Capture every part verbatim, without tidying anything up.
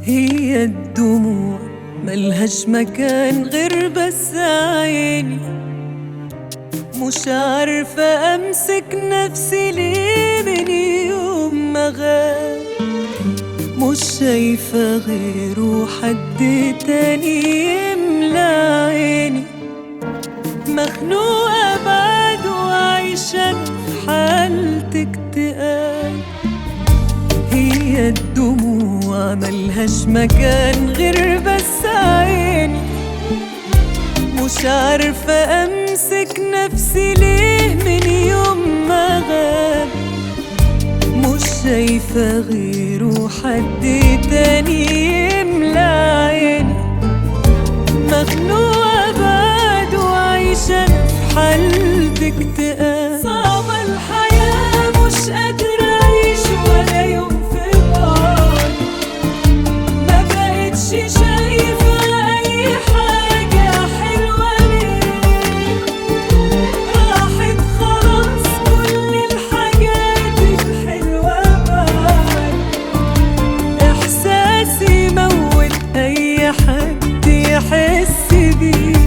هي الدموع ملهاش مكان غير بس عيني، مش عارفة أمسك نفسي ليه من يوم ما غاب، مش شايفة غيره حد تاني يملى عيني، مخنوقة بعد وعايشة في حالة اكتئاب. هي الدموع ملهاش مكان غير بس عيني، مش عارفة أمسك نفسي ليه من يوم ما غاب، مش شايفة غيره حد تاني يملى عيني، مخنوقة بعد وعايشة في حالة اكتئاب. صعبة الحياة مش قادرة أعيش ولا يوم في بعد، ما بقتش شايفة أي حاجة حلوة ليه، راحت خلاص كل الحاجات الحلوة بعد، إحساسي موت أي حد يحس بيه.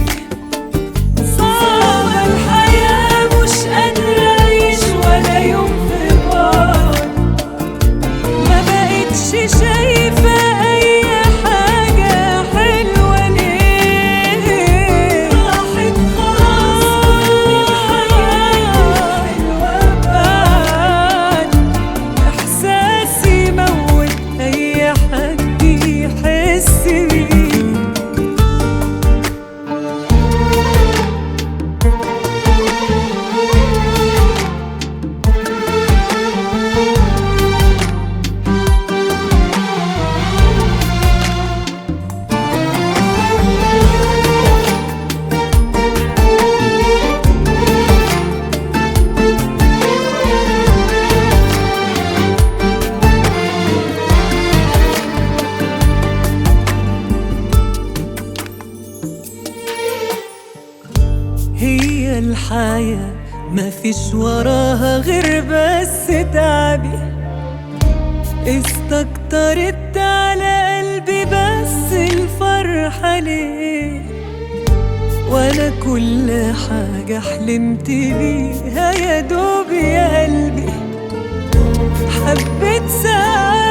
صعبة الحياة مش قادرة أعيش ولا يوم في بعد، ما بقتش شايفة أي حاجة حلوة ليه، راحت خلاص كل الحاجات الحلوة بعد، إحساسي موت أي حد يحس بيه. هي الحياة مفيش وراها غير بس تعبي، استكترت على قلبي بس الفرحة ليه، وانا كل حاجة حلمت بيها يا دوب يا قلبي، حبيت ساعات